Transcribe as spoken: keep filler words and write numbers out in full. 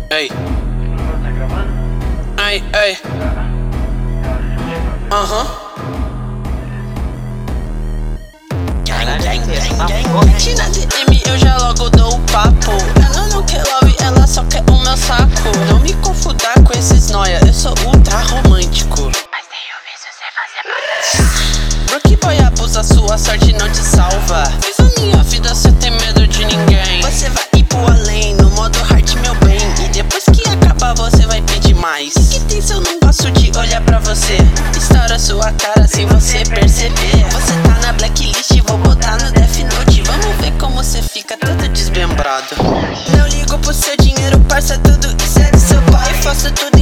Ei. Ei, ei. Aham. Gang, gang, gang, gang. Mete na D M, eu já logo dou o papo. Ela não quer love, ela só quer o meu saco. Não me confundar com esses noia, eu sou ultra romântico. Mas tenho visto você fazer mais. Broke boy abusa, sua sorte não te salva. Fiz a minha vida sem ter medo de ninguém. Você vai ir pro além, no modo hard, meu bem. E depois que acabar, você vai pedir mais. O que tem se eu não gosto de olhar pra você? Estoura sua cara sem você perceber. Você tá na blacklist, vou botar no Death Note. Vamos ver como você fica todo desmembrado. Não ligo pro seu dinheiro, parça, tudo isso é do seu pai. Faço tudo